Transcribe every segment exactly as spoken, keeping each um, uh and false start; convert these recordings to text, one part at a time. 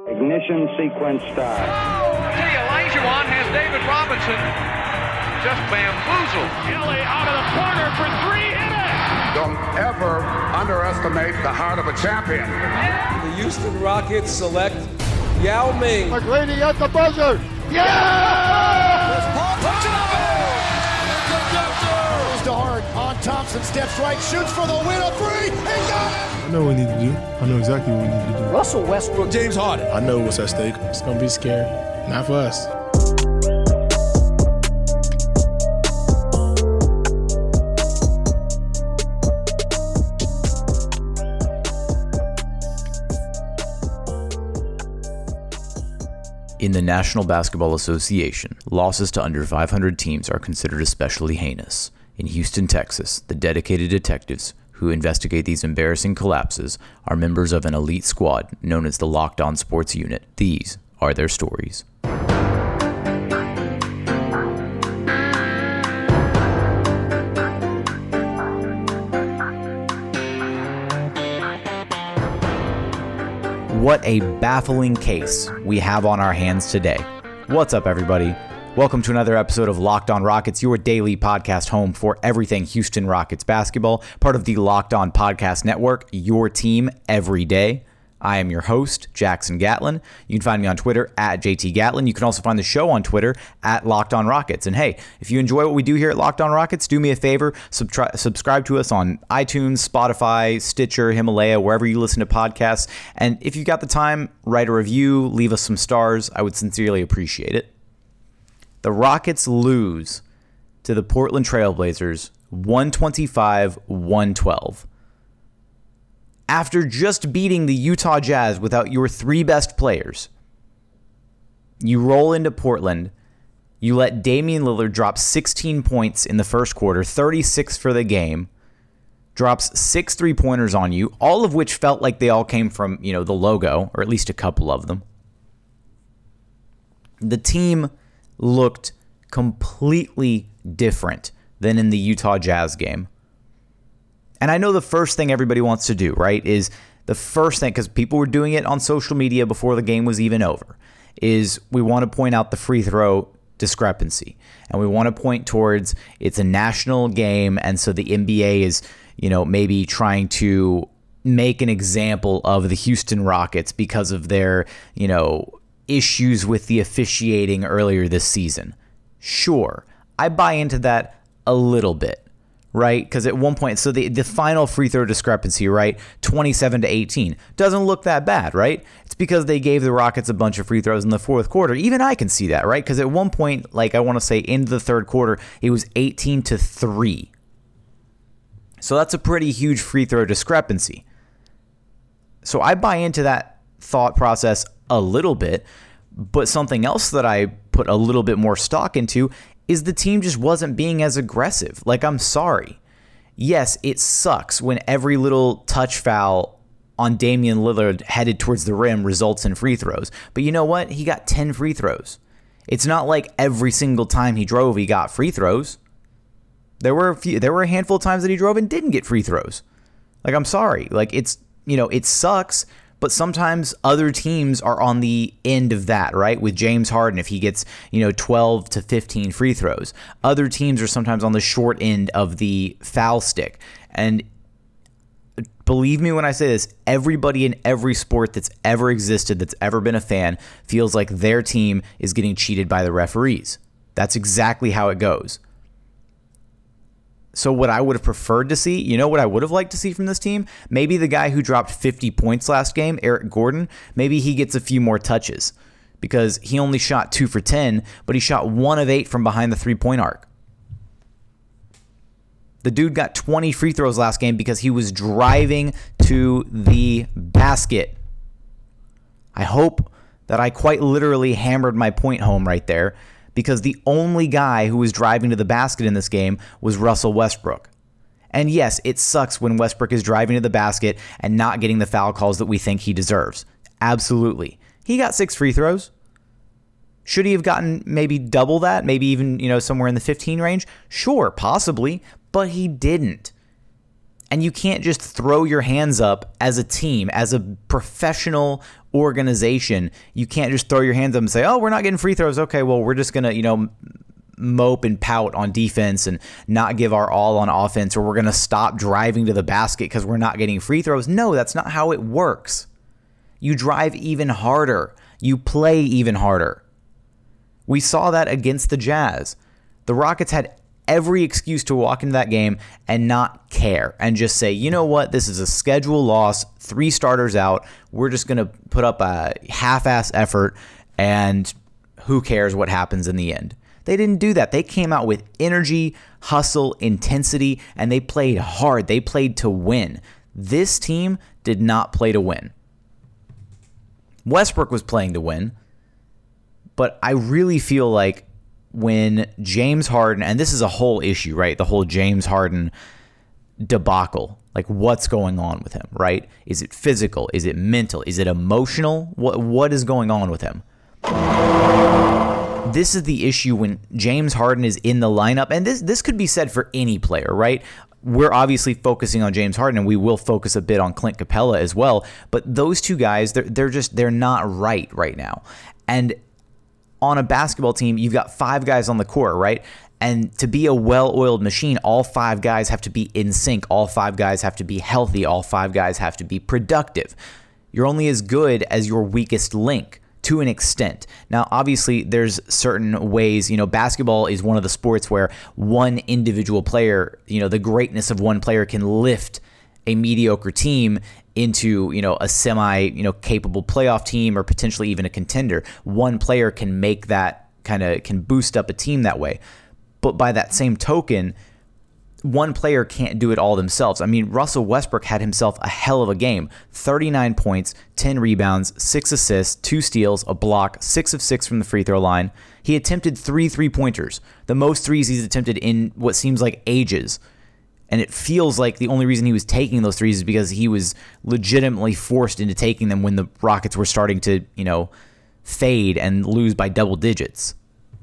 Ignition sequence start. See, Olajuwon has David Robinson just bamboozled. Kelly out of the corner for three, hit it! Don't ever underestimate the heart of a champion. The Houston Rockets select Yao Ming. McGrady at the buzzer. Yeah! Chris Paul puts it up. Goes to Hart. On Thompson steps right, shoots for the win. A three. He got it. I know what we need to do. I know exactly what we need to do. Russell Westbrook, James Harden. I know what's at stake. It's gonna be scary. Not for us. In the National Basketball Association, losses to under five hundred teams are considered especially heinous. In Houston, Texas, the dedicated detectives who investigate these embarrassing collapses are members of an elite squad known as the Locked On Sports Unit. These are their stories. What a baffling case we have on our hands today. What's up, everybody? Welcome to another episode of Locked On Rockets, your daily podcast home for everything Houston Rockets basketball, part of the Locked On Podcast Network, your team every day. I am your host, Jackson Gatlin. You can find me on Twitter at J T Gatlin. You can also find the show on Twitter at Locked On Rockets. And hey, if you enjoy what we do here at Locked On Rockets, do me a favor, subtri- subscribe to us on iTunes, Spotify, Stitcher, Himalaya, wherever you listen to podcasts. And if you've got the time, write a review, leave us some stars. I would sincerely appreciate it. The Rockets lose to the Portland Trailblazers one twenty-five to one twelve. After just beating the Utah Jazz without your three best players, you roll into Portland. You let Damian Lillard drop sixteen points in the first quarter, thirty-six for the game, drops six three-pointers on you, all of which felt like they all came from, you know, the logo, or at least a couple of them. The team looked completely different than in the Utah Jazz game. And I know the first thing everybody wants to do, right, is the first thing, because people were doing it on social media before the game was even over, is we want to point out the free throw discrepancy. And we want to point towards it's a national game, and so the N B A is, you know, maybe trying to make an example of the Houston Rockets because of their, you know, issues with the officiating earlier this season. Sure, I buy into that a little bit, right? Because at one point, so the, the final free throw discrepancy, right, twenty-seven to eighteen, doesn't look that bad, right? It's because they gave the Rockets a bunch of free throws in the fourth quarter. Even I can see that, right? Because at one point, like I want to say into the third quarter, it was eighteen to three. So that's a pretty huge free throw discrepancy. So I buy into that thought process a little bit, but something else that I put a little bit more stock into is the team just wasn't being as aggressive. Like, I'm sorry. Yes, it sucks when every little touch foul on Damian Lillard headed towards the rim results in free throws. But you know what? He got ten free throws. It's not like every single time he drove, he got free throws. There were a few, there were a handful of times that he drove and didn't get free throws. Like, I'm sorry. Like, it's, you know, it sucks. But sometimes other teams are on the end of that, right? With James Harden, if he gets, you know, twelve to fifteen free throws. Other teams are sometimes on the short end of the foul stick. And believe me when I say this, everybody in every sport that's ever existed, that's ever been a fan, feels like their team is getting cheated by the referees. That's exactly how it goes. So what I would have preferred to see, you know what I would have liked to see from this team? Maybe the guy who dropped fifty points last game, Eric Gordon, maybe he gets a few more touches because he only shot two for ten, but he shot one of eight from behind the three-point arc. The dude got twenty free throws last game because he was driving to the basket. I hope that I quite literally hammered my point home right there, because the only guy who was driving to the basket in this game was Russell Westbrook. And yes, it sucks when Westbrook is driving to the basket and not getting the foul calls that we think he deserves. Absolutely. He got six free throws. Should he have gotten maybe double that? Maybe even, you know, somewhere in the fifteen range? Sure, possibly, but he didn't. And you can't just throw your hands up as a team, as a professional organization. You can't just throw your hands up and say, oh, we're not getting free throws. Okay, well, we're just going to, you know, mope and pout on defense and not give our all on offense, or we're going to stop driving to the basket because we're not getting free throws. No, that's not how it works. You drive even harder. You play even harder. We saw that against the Jazz. The Rockets had every excuse to walk into that game and not care and just say, you know what, this is a schedule loss, three starters out. We're just going to put up a half-ass effort, and who cares what happens in the end. They didn't do that. They came out with energy, hustle, intensity, and they played hard. They played to win. This team did not play to win. Westbrook was playing to win, but I really feel like when James Harden, and this is a whole issue, right? The whole James Harden debacle, like what's going on with him, right? Is it physical? Is it mental? Is it emotional? What What is going on with him? This is the issue when James Harden is in the lineup, and this this could be said for any player, right? We're obviously focusing on James Harden, and we will focus a bit on Clint Capella as well. But those two guys, they're they're just they're not right right now. And on a basketball team, you've got five guys on the court, right? And to be a well-oiled machine, all five guys have to be in sync. All five guys have to be healthy. All five guys have to be productive. You're only as good as your weakest link to an extent. Now, obviously, there's certain ways, you know, basketball is one of the sports where one individual player, you know, the greatness of one player can lift a mediocre team into, you know, a semi, you know, capable playoff team or potentially even a contender. One player can make that kind of, can boost up a team that way. But by that same token, one player can't do it all themselves. I mean, Russell Westbrook had himself a hell of a game. thirty-nine points, ten rebounds, six assists, two steals, a block, six of six from the free throw line. He attempted three three-pointers, the most threes he's attempted in what seems like ages. And it feels like the only reason he was taking those threes is because he was legitimately forced into taking them when the Rockets were starting to, you know, fade and lose by double digits.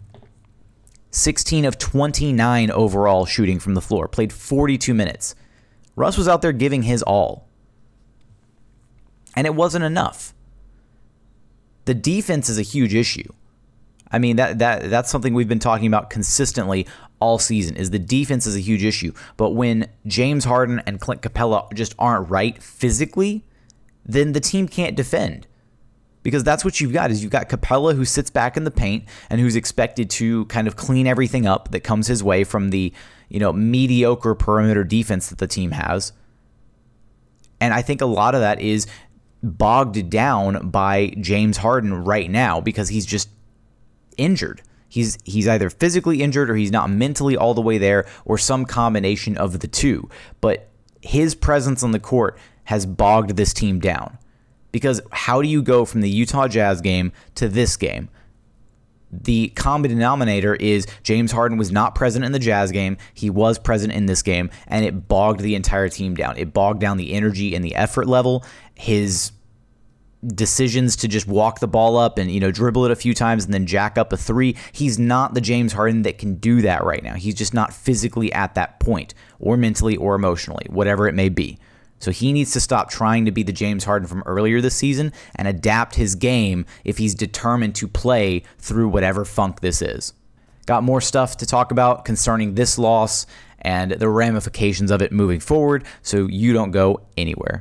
sixteen of twenty-nine overall shooting from the floor. Played forty-two minutes. Russ was out there giving his all. And it wasn't enough. The defense is a huge issue. I mean, that that that's something we've been talking about consistently all season, is the defense is a huge issue. But when James Harden and Clint Capella just aren't right physically, then the team can't defend. Because that's what you've got, is you've got Capella, who sits back in the paint and who's expected to kind of clean everything up that comes his way from the, you know, mediocre perimeter defense that the team has. And I think a lot of that is bogged down by James Harden right now because he's just injured. He's he's either physically injured or he's not mentally all the way there, or some combination of the two. But his presence on the court has bogged this team down. Because how do you go from the Utah Jazz game to this game? The common denominator is James Harden was not present in the Jazz game. He was present in this game, and it bogged the entire team down. It bogged down the energy and the effort level. His decisions to just walk the ball up and, you know, dribble it a few times and then jack up a three. He's not the James Harden that can do that right now. He's just not physically at that point, or mentally or emotionally, whatever it may be. So he needs to stop trying to be the James Harden from earlier this season and adapt his game if he's determined to play through whatever funk this is. Got more stuff to talk about concerning this loss and the ramifications of it moving forward, so you don't go anywhere.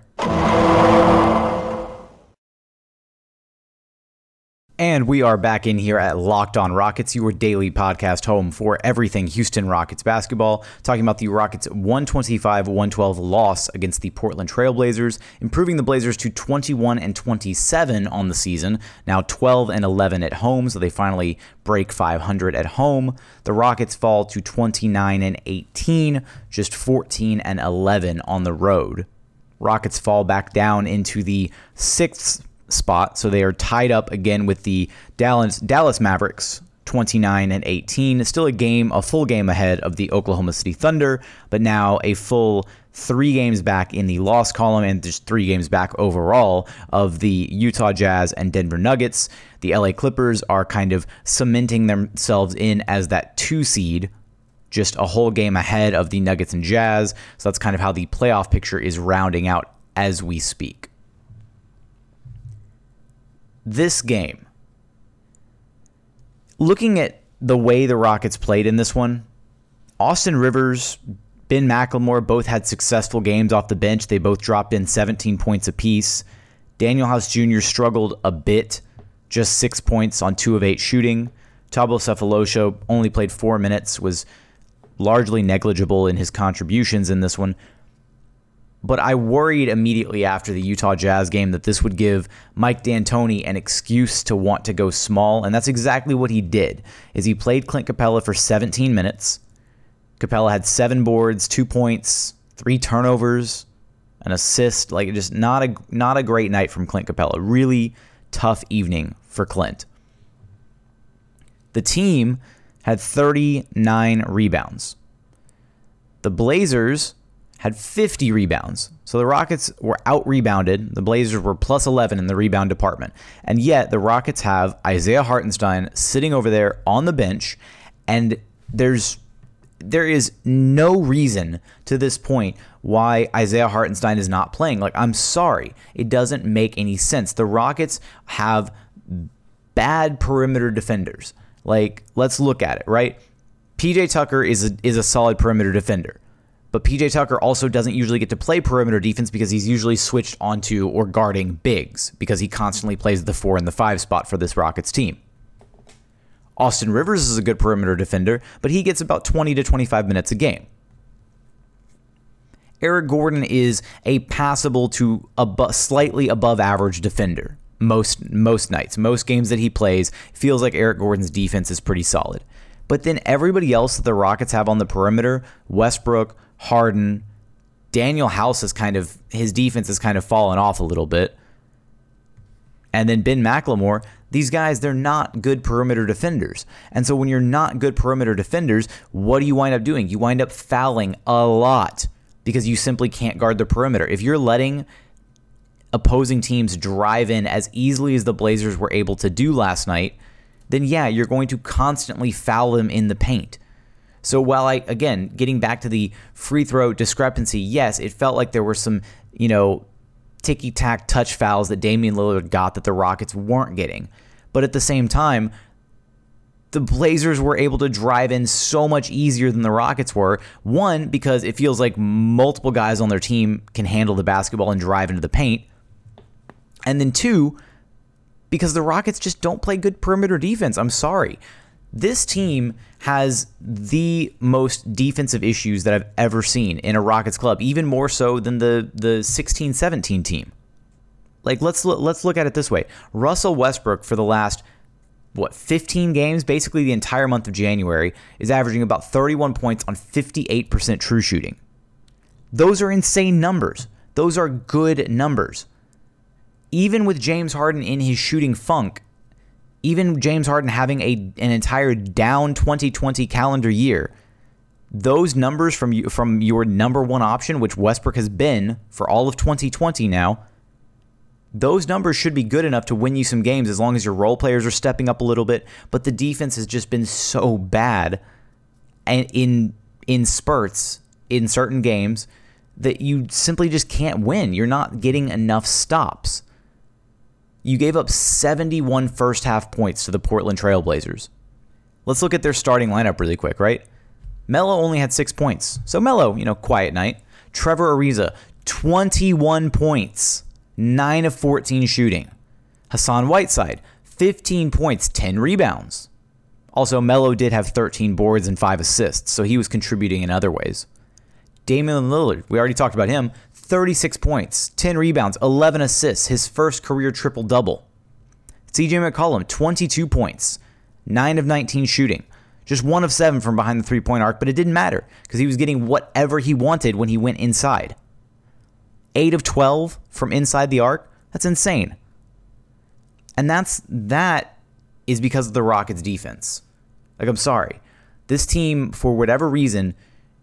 And we are back in here at Locked On Rockets, your daily podcast home for everything Houston Rockets basketball, talking about the Rockets' one twenty-five one twelve loss against the Portland Trail Blazers, improving the Blazers to twenty-one and twenty-seven on the season, now twelve and eleven at home, so they finally break five hundred at home. The Rockets fall to twenty-nine and eighteen, just fourteen and eleven on the road. Rockets fall back down into the sixth spot, so they are tied up again with the Dallas Dallas Mavericks, twenty-nine and eighteen. Still a game, a full game ahead of the Oklahoma City Thunder, but now a full three games back in the loss column and just three games back overall of the Utah Jazz and Denver Nuggets. The L A Clippers are kind of cementing themselves in as that two seed, just a whole game ahead of the Nuggets and Jazz. So that's kind of how the playoff picture is rounding out as we speak. This game, looking at the way the Rockets played in this one, Austin Rivers, Ben McLemore both had successful games off the bench. They both dropped in seventeen points apiece. Daniel House Junior struggled a bit, just six points on two of eight shooting. Thabo Sefolosha only played four minutes, was largely negligible in his contributions in this one. But I worried immediately after the Utah Jazz game that this would give Mike D'Antoni an excuse to want to go small, and that's exactly what he did. Is he played Clint Capella for seventeen minutes. Capella had seven boards, two points, three turnovers, an assist. Like, just not a not a great night from Clint Capella. Really tough evening for Clint. The team had thirty-nine rebounds. The Blazers had fifty rebounds. So the Rockets were out-rebounded. The Blazers were plus eleven in the rebound department. And yet the Rockets have Isaiah Hartenstein sitting over there on the bench, and there's there is no reason to this point why Isaiah Hartenstein is not playing. Like, I'm sorry. It doesn't make any sense. The Rockets have bad perimeter defenders. Like, let's look at it, right? P J Tucker is a, is a solid perimeter defender. But P J Tucker also doesn't usually get to play perimeter defense because he's usually switched onto or guarding bigs because he constantly plays the four and the five spot for this Rockets team. Austin Rivers is a good perimeter defender, but he gets about twenty to twenty-five minutes a game. Eric Gordon is a passable to abo- slightly above average defender most most nights. Most games that he plays, feels like Eric Gordon's defense is pretty solid. But then everybody else that the Rockets have on the perimeter, Westbrook, Harden, Daniel House is kind of, his defense has kind of fallen off a little bit. And then Ben McLemore, these guys, they're not good perimeter defenders. And so when you're not good perimeter defenders, what do you wind up doing? You wind up fouling a lot because you simply can't guard the perimeter. If you're letting opposing teams drive in as easily as the Blazers were able to do last night, then yeah, you're going to constantly foul them in the paint. So while I, again, getting back to the free throw discrepancy, yes, it felt like there were some, you know, ticky-tack touch fouls that Damian Lillard got that the Rockets weren't getting. But at the same time, the Blazers were able to drive in so much easier than the Rockets were. One, because it feels like multiple guys on their team can handle the basketball and drive into the paint. And then two, because the Rockets just don't play good perimeter defense. I'm sorry. This team has the most defensive issues that I've ever seen in a Rockets club, even more so than the the sixteen seventeen team. Like, let's let's look at it this way. Russell Westbrook, for the last, what, fifteen games, basically the entire month of January, is averaging about thirty-one points on fifty-eight percent true shooting. Those are insane numbers. Those are good numbers. Even with James Harden in his shooting funk, even James Harden having a an entire down twenty twenty calendar year, those numbers from you, from your number one option, which Westbrook has been for all of twenty twenty now, those numbers should be good enough to win you some games as long as your role players are stepping up a little bit. But the defense has just been so bad and in in spurts in certain games that you simply just can't win. You're not getting enough stops. You gave up seventy-one first half points to the Portland Trail Blazers. Let's look at their starting lineup really quick, right? Melo only had six points. So Melo, you know, quiet night. Trevor Ariza, twenty-one points, nine of fourteen shooting. Hassan Whiteside, fifteen points, ten rebounds. Also, Melo did have thirteen boards and five assists, so he was contributing in other ways. Damian Lillard, we already talked about him, thirty-six points, ten rebounds, eleven assists, his first career triple-double. C J McCollum, twenty-two points, nine of nineteen shooting. Just one of seven from behind the three-point arc, but it didn't matter because he was getting whatever he wanted when he went inside. eight of twelve from inside the arc, that's insane. And that's that is because of the Rockets' defense. Like, I'm sorry. This team, for whatever reason,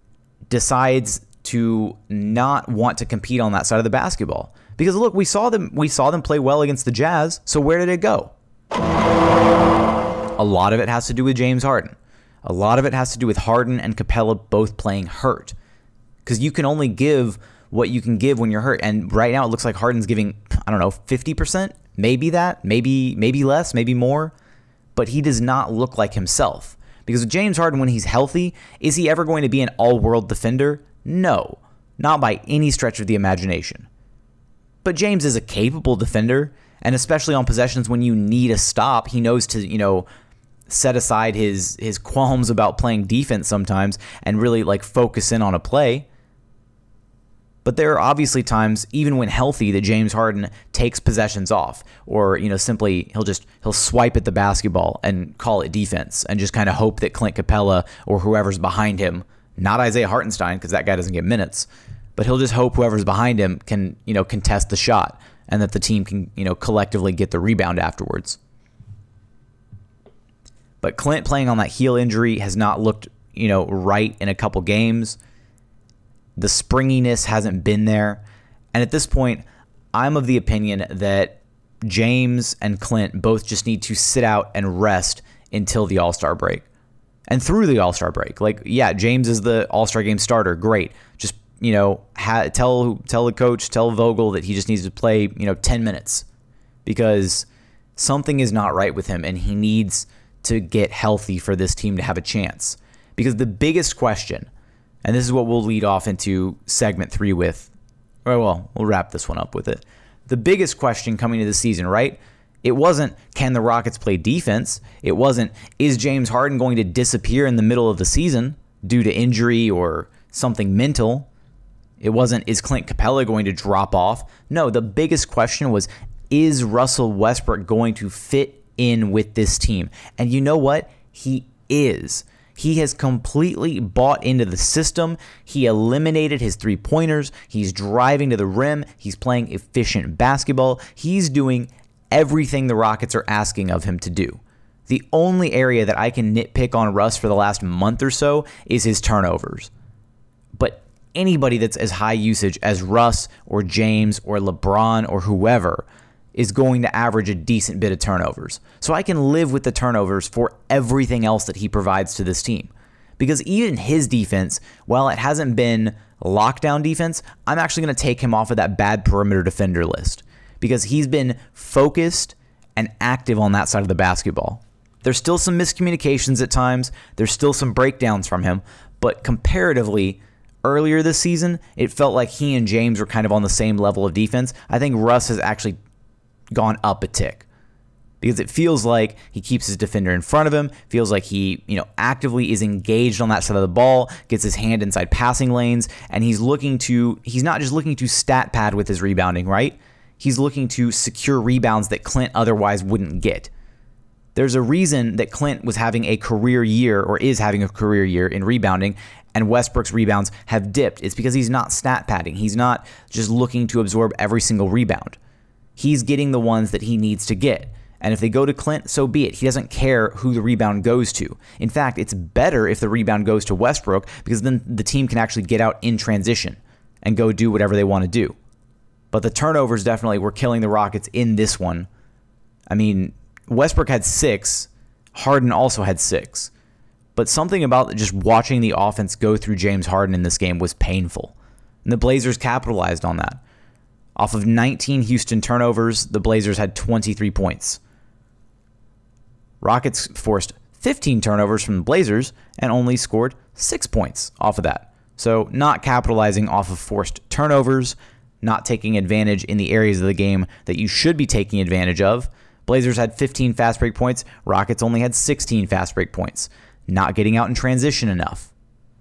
decides to not want to compete on that side of the basketball. Because look, we saw them we saw them play well against the Jazz, so where did it go? A lot of it has to do with James Harden. A lot of it has to do with Harden and Capella both playing hurt. Because you can only give what you can give when you're hurt. And right now it looks like Harden's giving, I don't know, fifty percent? Maybe that, maybe maybe less, maybe more. But he does not look like himself. Because with James Harden, when he's healthy, is he ever going to be an all-world defender? No, not by any stretch of the imagination. But James is a capable defender, and especially on possessions when you need a stop, he knows to, you know, set aside his his qualms about playing defense sometimes and really like focus in on a play. But there are obviously times, even when healthy, that James Harden takes possessions off, or you know, simply he'll just he'll swipe at the basketball and call it defense, and just kind of hope that Clint Capella or whoever's behind him, not Isaiah Hartenstein because that guy doesn't get minutes, but he'll just hope whoever's behind him can you know contest the shot, and that the team can you know collectively get the rebound afterwards. But Clint playing on that heel injury has not looked you know right in a couple games. The springiness hasn't been there. And at this point, I'm of the opinion that James and Clint both just need to sit out and rest until the All-Star break. And through the All-Star break. Like, yeah, James is the All-Star game starter. Great. Just, you know, ha- tell tell the coach, tell Vogel that he just needs to play, you know, ten minutes. Because something is not right with him, and he needs to get healthy for this team to have a chance. Because the biggest question, and this is what we'll lead off into segment three with, or well, we'll wrap this one up with it. The biggest question coming into the season, right? It wasn't, can the Rockets play defense? It wasn't, is James Harden going to disappear in the middle of the season due to injury or something mental? It wasn't, is Clint Capella going to drop off? No, the biggest question was, is Russell Westbrook going to fit in with this team? And you know what? He is. He has completely bought into the system. He eliminated his three-pointers. He's driving to the rim. He's playing efficient basketball. He's doing everything the Rockets are asking of him to do. The only area that I can nitpick on Russ for the last month or so is his turnovers. But anybody that's as high usage as Russ or James or LeBron or whoever is going to average a decent bit of turnovers. So I can live with the turnovers for everything else that he provides to this team. Because even his defense, while it hasn't been lockdown defense, I'm actually going to take him off of that bad perimeter defender list. Because he's been focused and active on that side of the basketball. There's still some miscommunications at times. There's still some breakdowns from him. But comparatively, earlier this season, it felt like he and James were kind of on the same level of defense. I think Russ has actually gone up a tick because it feels like he keeps his defender in front of him, feels like he, you know, actively is engaged on that side of the ball, gets his hand inside passing lanes, and he's looking to, he's not just looking to stat pad with his rebounding, right? He's looking to secure rebounds that Clint otherwise wouldn't get. There's a reason that Clint was having a career year or is having a career year in rebounding, and Westbrook's rebounds have dipped. It's because he's not stat padding. He's not just looking to absorb every single rebound. He's getting the ones that he needs to get. And if they go to Clint, so be it. He doesn't care who the rebound goes to. In fact, it's better if the rebound goes to Westbrook because then the team can actually get out in transition and go do whatever they want to do. But the turnovers definitely were killing the Rockets in this one. I mean, Westbrook had six. Harden also had six. But something about just watching the offense go through James Harden in this game was painful. And the Blazers capitalized on that. Off of nineteen Houston turnovers, the Blazers had twenty-three points. Rockets forced fifteen turnovers from the Blazers and only scored six points off of that. So not capitalizing off of forced turnovers, not taking advantage in the areas of the game that you should be taking advantage of. Blazers had fifteen fast break points. Rockets only had sixteen fast break points. Not getting out in transition enough.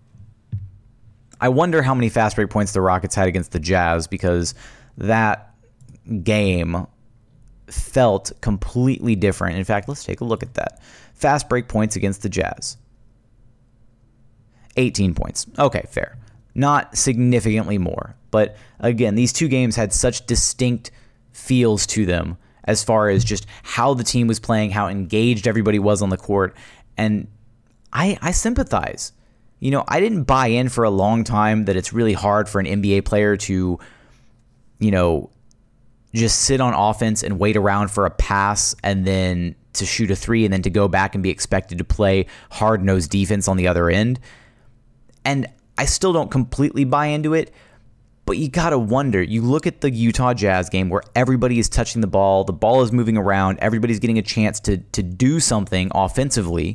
I wonder how many fast break points the Rockets had against the Jazz because that game felt completely different. In fact, let's take a look at that. Fast break points against the Jazz. eighteen points. Okay, fair. Not significantly more. But again, these two games had such distinct feels to them as far as just how the team was playing, how engaged everybody was on the court. And I, I sympathize. You know, I didn't buy in for a long time that it's really hard for an N B A player to, you know, just sit on offense and wait around for a pass and then to shoot a three and then to go back and be expected to play hard-nosed defense on the other end. And I still don't completely buy into it, but you got to wonder. You look at the Utah Jazz game where everybody is touching the ball, the ball is moving around, everybody's getting a chance to, to do something offensively.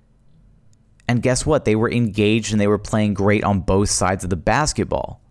And guess what? They were engaged and they were playing great on both sides of the basketball.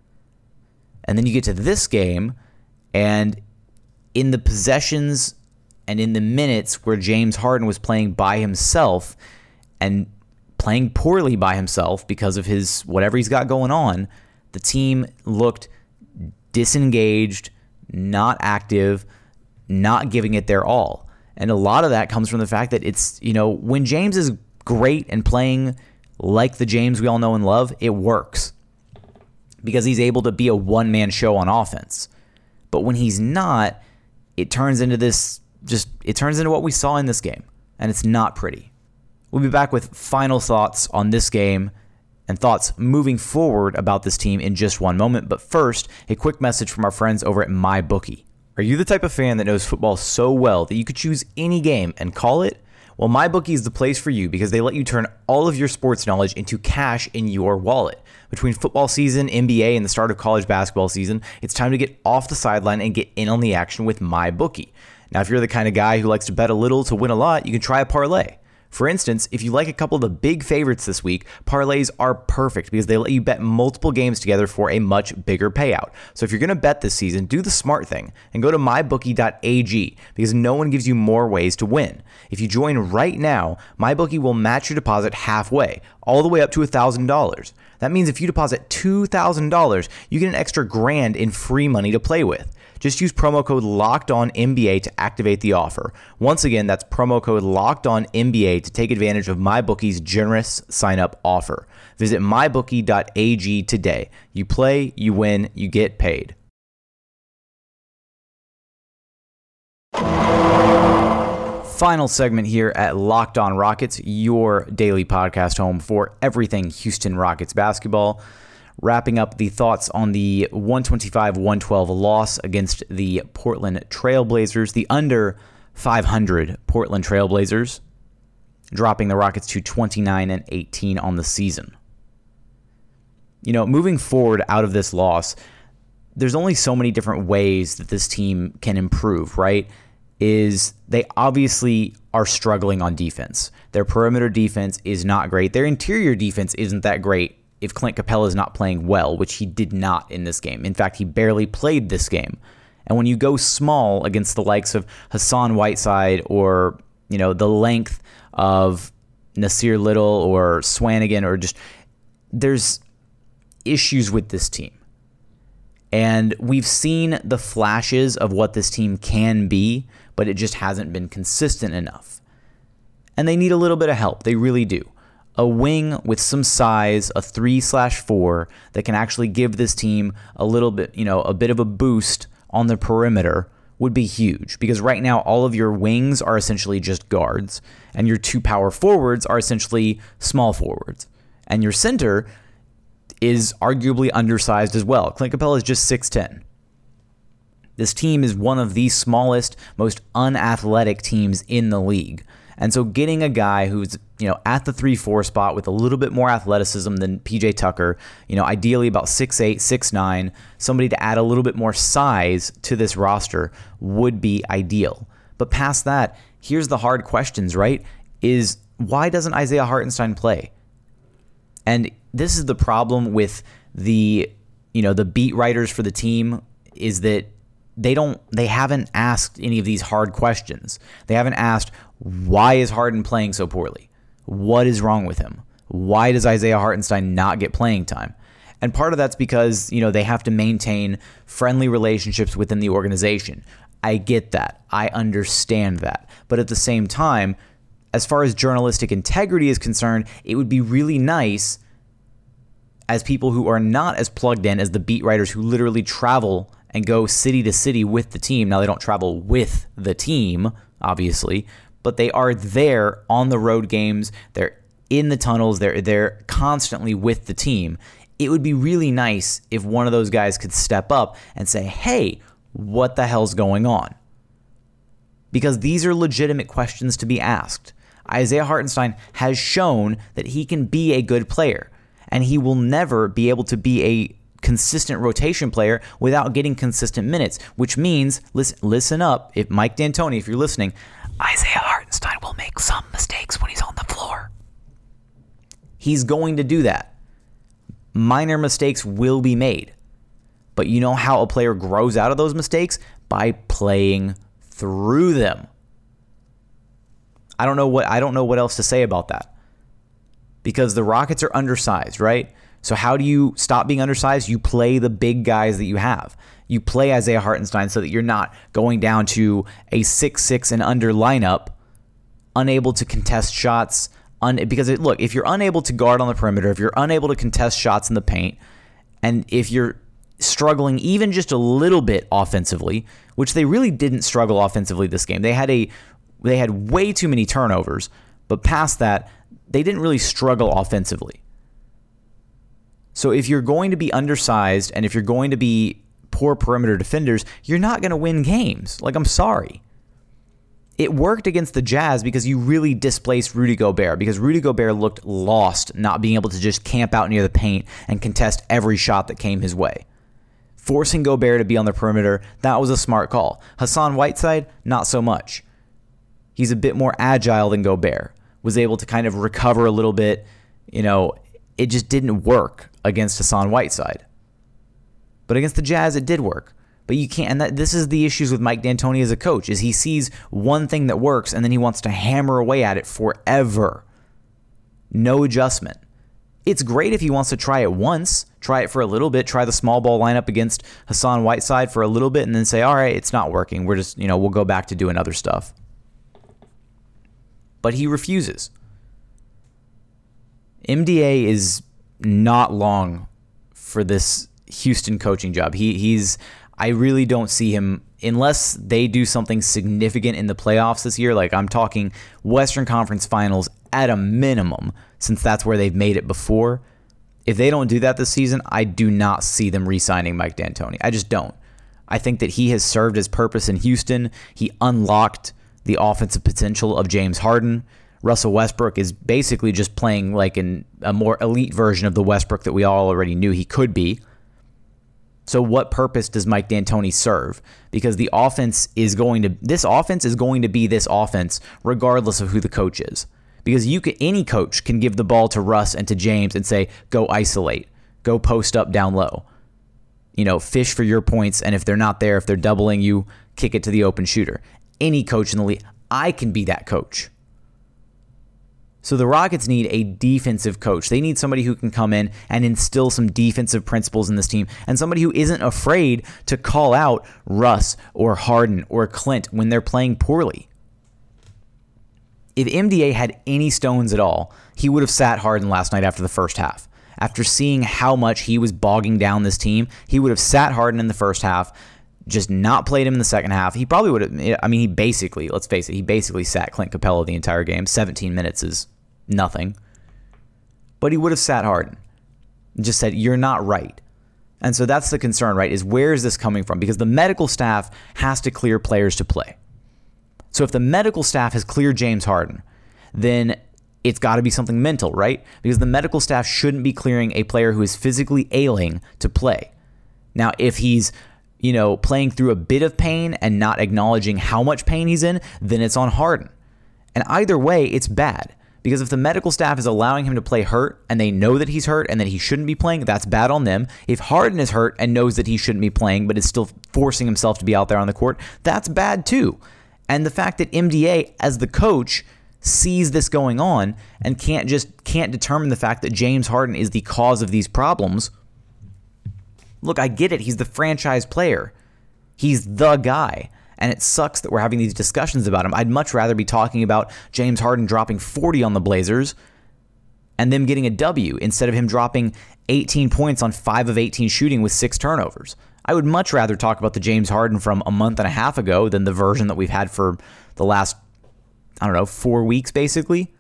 And then you get to this game, and in the possessions and in the minutes where James Harden was playing by himself and playing poorly by himself because of his whatever he's got going on, the team looked disengaged, not active, not giving it their all. And a lot of that comes from the fact that it's, you know, when James is great and playing like the James we all know and love, it works because he's able to be a one-man show on offense. But when he's not, it turns into this just it turns into what we saw in this game, and it's not pretty. We'll be back with final thoughts on this game and thoughts moving forward about this team in just one moment. But first, a quick message from our friends over at MyBookie. Are you the type of fan that knows football so well that you could choose any game and call it? Well, MyBookie is the place for you because they let you turn all of your sports knowledge into cash in your wallet. Between football season, N B A, and the start of college basketball season, it's time to get off the sideline and get in on the action with MyBookie. Now, if you're the kind of guy who likes to bet a little to win a lot, you can try a parlay. For instance, if you like a couple of the big favorites this week, parlays are perfect because they let you bet multiple games together for a much bigger payout. So if you're going to bet this season, do the smart thing and go to my bookie dot a g because no one gives you more ways to win. If you join right now, MyBookie will match your deposit halfway, all the way up to one thousand dollars. That means if you deposit two thousand dollars, you get an extra grand in free money to play with. Just use promo code LOCKEDONNBA to activate the offer. Once again, that's promo code LOCKEDONNBA to take advantage of MyBookie's generous sign-up offer. Visit my bookie dot a g today. You play, you win, you get paid. Final segment here at Locked On Rockets, your daily podcast home for everything Houston Rockets basketball. Wrapping up the thoughts on the one twenty-five one twelve loss against the Portland Trailblazers, the under five hundred Portland Trailblazers, dropping the Rockets to twenty-nine and eighteen on the season. You know, moving forward out of this loss, there's only so many different ways that this team can improve, right? Is they obviously are struggling on defense. Their perimeter defense is not great. Their interior defense isn't that great if Clint Capella is not playing well, which he did not in this game. In fact, he barely played this game. And when you go small against the likes of Hassan Whiteside or, you know, the length of Nasir Little or Swanigan, or just, there's issues with this team. And we've seen the flashes of what this team can be, but it just hasn't been consistent enough. And they need a little bit of help. They really do. A wing with some size, a three slash four that can actually give this team a little bit, you know, a bit of a boost on the perimeter would be huge, because right now all of your wings are essentially just guards and your two power forwards are essentially small forwards, and your center is arguably undersized as well. Clint Capella is just six ten. This team is one of the smallest, most unathletic teams in the league. And so getting a guy who's, you know, at the three four spot with a little bit more athleticism than P J Tucker, you know, ideally about six eight, six nine, somebody to add a little bit more size to this roster would be ideal. But past that, here's the hard questions, right? Is why doesn't Isaiah Hartenstein play? And this is the problem with the, you know, the beat writers for the team, is that they don't, they haven't asked any of these hard questions. They haven't asked, why is Harden playing so poorly? What is wrong with him? Why does Isaiah Hartenstein not get playing time? And part of that's because, you know, they have to maintain friendly relationships within the organization. I get that. I understand that. But at the same time, as far as journalistic integrity is concerned, it would be really nice, as people who are not as plugged in as the beat writers who literally travel and go city to city with the team. Now, they don't travel with the team, obviously, but they are there on the road games. They're in the tunnels. They're, they're constantly with the team. It would be really nice if one of those guys could step up and say, hey, what the hell's going on? because these are legitimate questions to be asked. Isaiah Hartenstein has shown that he can be a good player, and he will never be able to be a consistent rotation player without getting consistent minutes, which means, listen, listen up, if Mike D'Antoni, if you're listening, Isaiah Hartenstein will make some mistakes when he's on the floor. He's going to do that. Minor mistakes will be made. But you know how a player grows out of those mistakes? By playing through them. I don't know what I don't know what else to say about that. Because the Rockets are undersized, right? So how do you stop being undersized? You play the big guys that you have. You play Isaiah Hartenstein so that you're not going down to a six six and under lineup, unable to contest shots. Un- because, it, look, if you're unable to guard on the perimeter, if you're unable to contest shots in the paint, and if you're struggling even just a little bit offensively, which they really didn't struggle offensively this game. They had a they had way too many turnovers, but past that, they didn't really struggle offensively. So if you're going to be undersized and if you're going to be poor perimeter defenders, you're not going to win games. Like, I'm sorry. It worked against the Jazz because you really displaced Rudy Gobert, because Rudy Gobert looked lost not being able to just camp out near the paint and contest every shot that came his way. Forcing Gobert to be on the perimeter, that was a smart call. Hassan Whiteside, not so much. He's a bit more agile than Gobert, was able to kind of recover a little bit. You know, it just didn't work against Hassan Whiteside. But against the Jazz, it did work. But you can't, and that, this is the issues with Mike D'Antoni as a coach, is he sees one thing that works and then he wants to hammer away at it forever. No adjustment. It's great if he wants to try it once, try it for a little bit, try the small ball lineup against Hassan Whiteside for a little bit, and then say, all right, it's not working. We're just, you know, we'll go back to doing other stuff. But he refuses. M D A is not long for this Houston coaching job. He he's I really don't see him, unless they do something significant in the playoffs this year. Like, I'm talking Western Conference Finals at a minimum, since that's where they've made it before. If they don't do that this season, I do not see them re-signing Mike D'Antoni. I just don't. I think that he has served his purpose in Houston. He unlocked the offensive potential of James Harden. Russell Westbrook is basically just playing like an, a more elite version of the Westbrook that we all already knew he could be. So what purpose does Mike D'Antoni serve? Because the offense is going to, this offense is going to be this offense regardless of who the coach is. Because you can, any coach can give the ball to Russ and to James and say, go isolate, go post up down low. You know, fish for your points, and if they're not there, if they're doubling you, kick it to the open shooter. Any coach in the league, I can be that coach. So the Rockets need a defensive coach. They need somebody who can come in and instill some defensive principles in this team, and somebody who isn't afraid to call out Russ or Harden or Clint when they're playing poorly. If M D A had any stones at all, he would have sat Harden last night after the first half. After seeing how much he was bogging down this team, he would have sat Harden in the first half, just not played him in the second half. He probably would have, I mean, he basically, let's face it, he basically sat Clint Capella the entire game. seventeen minutes is nothing. But he would have sat Harden and just said, you're not right. And so that's the concern, right, is where is this coming from? Because the medical staff has to clear players to play. So if the medical staff has cleared James Harden, then it's got to be something mental, right? Because the medical staff shouldn't be clearing a player who is physically ailing to play. Now, if he's, you know, playing through a bit of pain and not acknowledging how much pain he's in, then it's on Harden. And either way, it's bad. Because if the medical staff is allowing him to play hurt and they know that he's hurt and that he shouldn't be playing, that's bad on them. If Harden is hurt and knows that he shouldn't be playing but is still forcing himself to be out there on the court, that's bad too. And the fact that M D A, as the coach, sees this going on and can't just can't determine the fact that James Harden is the cause of these problems. Look, I get it. He's the franchise player. He's the guy. And it sucks that we're having these discussions about him. I'd much rather be talking about James Harden dropping forty on the Blazers and them getting a W instead of him dropping eighteen points on five of eighteen shooting with six turnovers. I would much rather talk about the James Harden from a month and a half ago than the version that we've had for the last, I don't know, four weeks basically.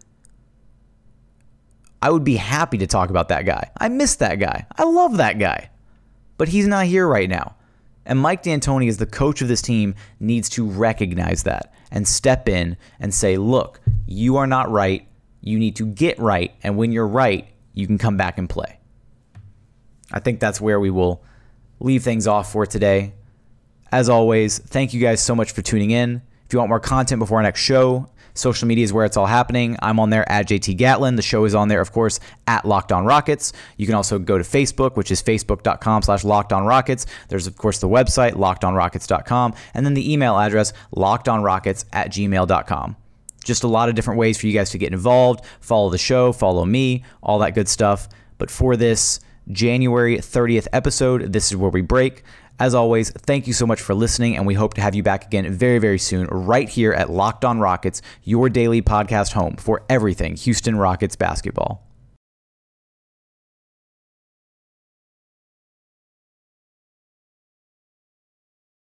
I would be happy to talk about that guy. I miss that guy. I love that guy. But he's not here right now. And Mike D'Antoni, as the coach of this team, needs to recognize that and step in and say, look, you are not right. You need to get right. And when you're right, you can come back and play. I think that's where we will leave things off for today. As always, thank you guys so much for tuning in. If you want more content before our next show, social media is where it's all happening. I'm on there at J T Gatlin. The show is on there, of course, at Locked On Rockets. You can also go to Facebook, which is facebook.com slash Locked On Rockets. There's, of course, the website, locked on rockets dot com, and then the email address, lockedonrockets at gmail dot com. Just a lot of different ways for you guys to get involved, follow the show, follow me, all that good stuff. But for this January thirtieth episode, this is where we break. As always, thank you so much for listening, and we hope to have you back again very, very soon, right here at Locked On Rockets, your daily podcast home for everything Houston Rockets basketball.